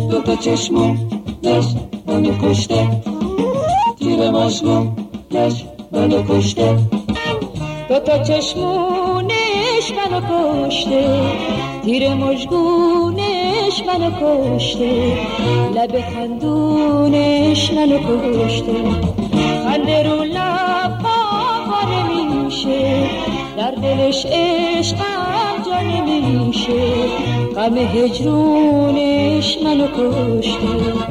دوتا چشمونش منو کشته، تیر مشغولش منو کشته. دوتا چشمونش منو کشته، تیر مژگونش منو کشته، لب خندونش منو کشته. خنده رو لبا نمیشه، در دلش عشقم جا نمیشه، غم هجرونش منو کشته.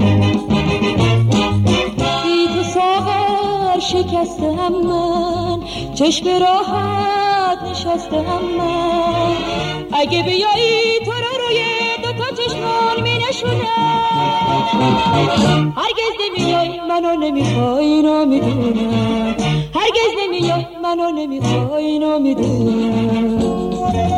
بی تو ساغر شکستم من، چشم راحت نشستم من. اگه بیایی تو رو روی دوتا چشمان می نشونم. هرگز نمیای منو نمیخوای اینو میدونم، هرگز نمیای منو نمیخوای اینو میدونم.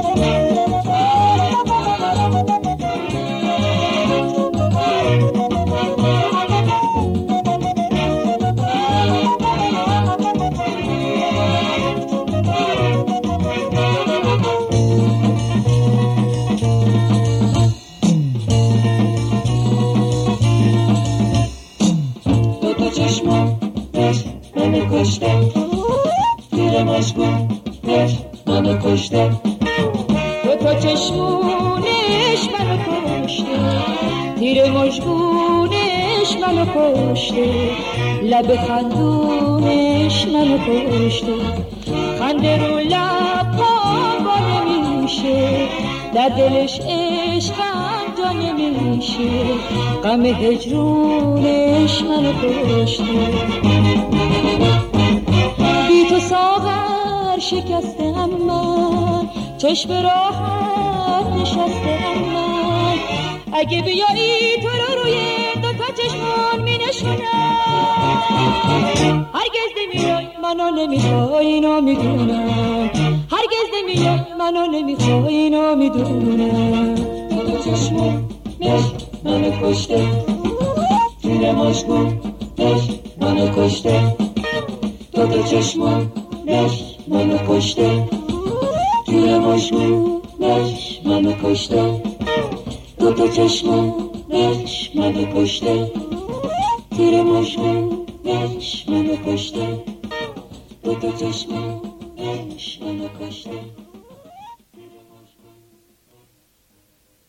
چشمونش منو کشته، تیر مشغولش منو کشته. دوتا چشمونش منو کشته، تیر مشغولش منو کشته، لب خندونش منو کشته. خنده رو لبام با نمیشه، در دلش عشقم جا نمیشه، غم هجرونش منو کشته. بی تو ساغر شکستم من، چشم راحت نشستم من. اگه بیایی تو رو روی دوتا چشمان می نشونم. هرگز نمیای منو نمیخوای اینو میدونم، هرگز نمیای منو نمیخوای اینو میدونم. دوتا چشمونش منو کشته، تیر مشغولش منو کشته. دوتا چشمونش منو کشته، تیر مشغولش منو کشته. دوتا چشمونش منو کشته، تیر مشغولش منو کشته. دوتا چشمونش